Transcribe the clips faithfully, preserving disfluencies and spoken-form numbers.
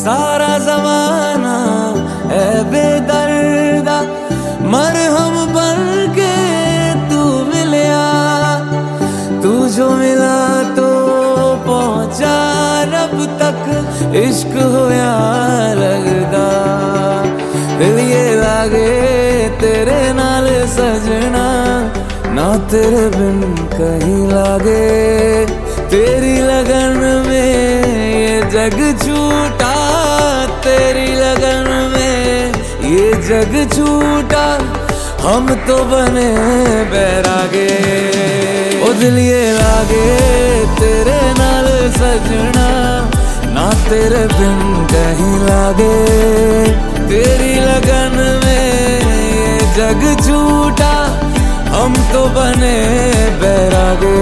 सारा जमाना है बेदर्दा, मरहम बन के तू मिलिया। तू जो मिला तो पहुंचा रब तक, इश्क होया लगदा। दिल ये लागे तेरे नाल सजना, ना तेरे बिन कहीं लागे। तेरी लगन में ये जग छूटा, तेरी लगन में ये जग छूटा। हम तो बने बैरागे, ओ दिल ये लागे तेरे नाल सजना, ना तेरे बिन कहीं लागे। तेरी लगन में ये जग छूटा, हम तो बने बैरागे।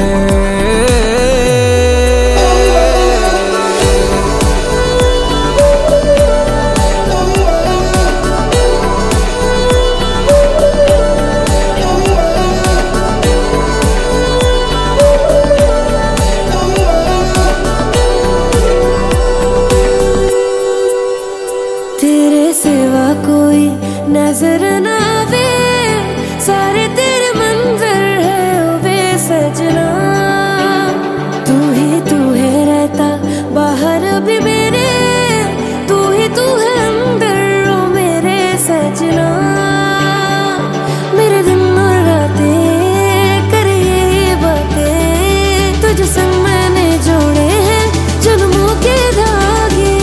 तेरे सिवा कोई नजर ना आवे, सारे तेरे मंजर है ओ वे सजना। तू ही तू है रहता बाहर भी मेरे, तू ही तू है अंदर ओ मेरे सजना। मेरे दिन और रातें करे ये बातें, तुझ संग मैंने जोड़े हैं जन्मों के धागे।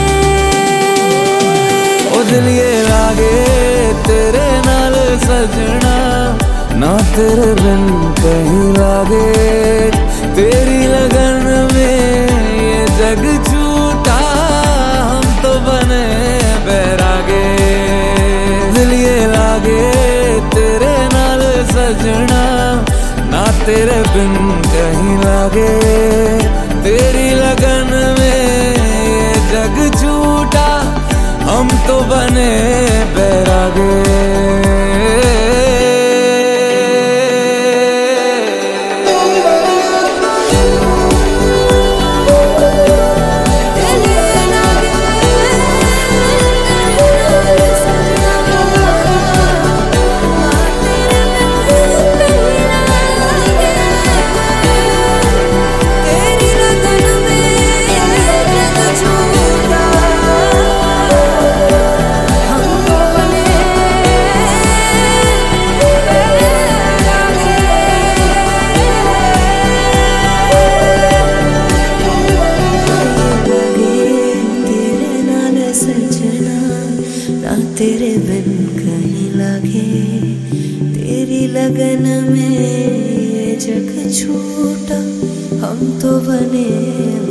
ओ दिल ये लागे तेरे नाल सजना, ना तेरे बिन कहीं लागे। तेरी लगन में ये जग छूटा, हम तो बने बैरागे। दिल ये लागे तेरे नाल सजना, ना तेरे बिन कहीं लागे। तेरी लगन में ये जग छूटा, हम तो बने बैरागे। तेरे बिन कहीं लागे, तेरी लगन में ये जग छूटा, हम तो बने